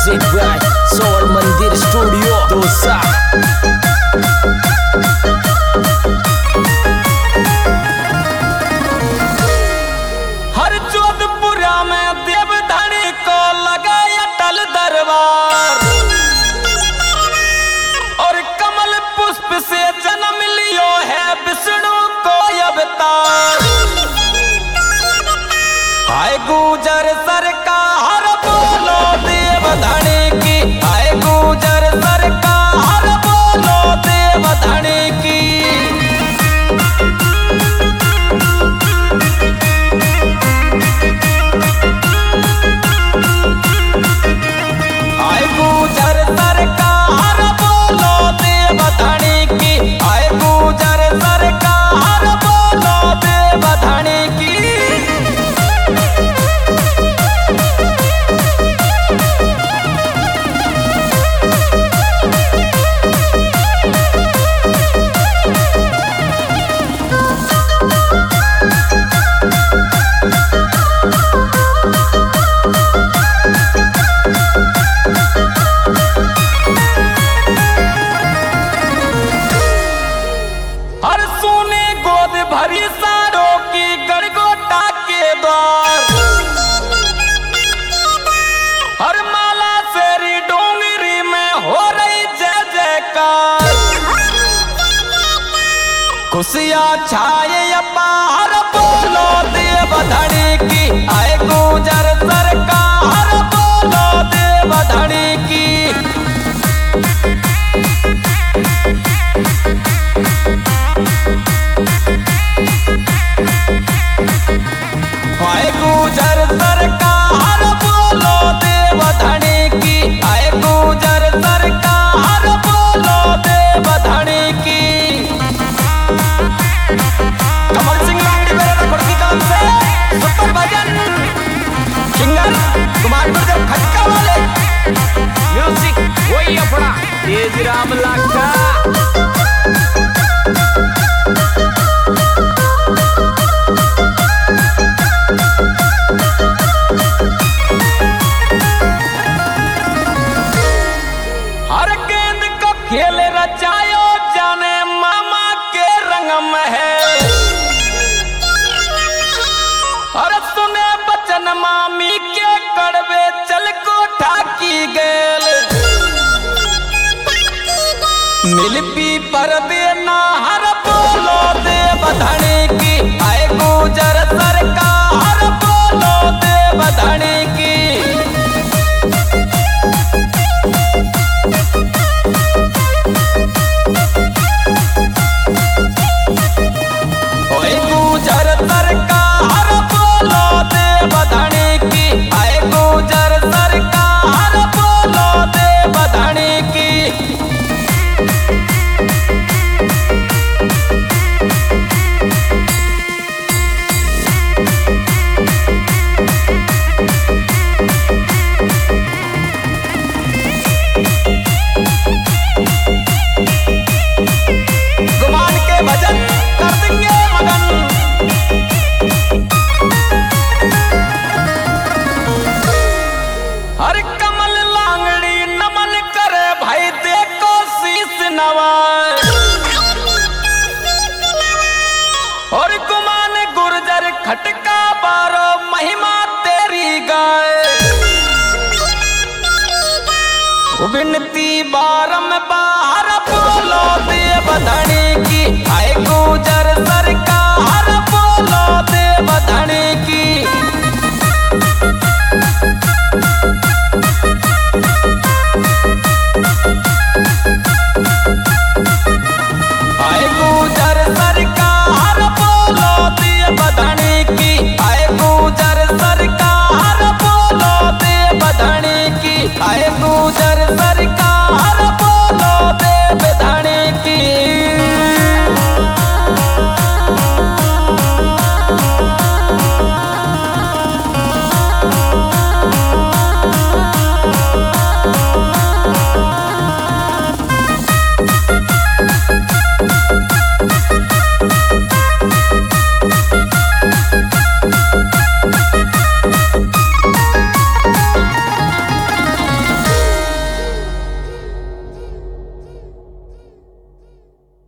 Music by स्वर्ण मंदिर studio dosa. हर जोधपुरा में देवधनी को लगा अटल दरबार और कमल पुष्प से जन्म लियो है विष्णु को अवतार। हाय गुजर सरकार बोलो देवधनी की, हाय गुजर सरकार बोलो देवधनी की। हाय गुजर सरकार बोलो देवधनी की, हाय गुजर सरकार बोलो देवधनी की। हर सोने गोद भरी सारों की गड़गोटा के द्वार, हर माला फेरी डोंगरी में हो रही जय जयकार। खुशियाँ छाए अपार बोलो देवधनी की, आए गुजर सरकार बोलो देवधनी की। आए गुजर सरकार बोलो देवधनी की, आए गुजर सरकार बोलो देवधनी की। कमल सिंह लांगड़ी मेरे रिकॉर्ड की काम से सुपर भजन सिंगर कुमार गुरुदेव खटका वाले म्यूजिक वही अपना तेज राम लाखा। हर गेंद को खेल रचायो जाने मामा के रंग में है। हर सुने बचन मामी के कड़वे चल कोठा की गेल। मिलपी पर देना हर बोलो देवधनी की, आए गुजर सरकार बोलो देवधनी की। ओए गुजर सरकार बोलो देवधनी की, आए गुजर सरकार बोलो देवधनी की। गुमान के भजन कर देंगे मगन। हर कमल लांगड़ी नमन करे भाई देखो शीस नवाए। और गुमान गुर्जर खटका बारो महिमा तेरी गाए। विनती बारम बार बोलो देवधनी की, आए गुजर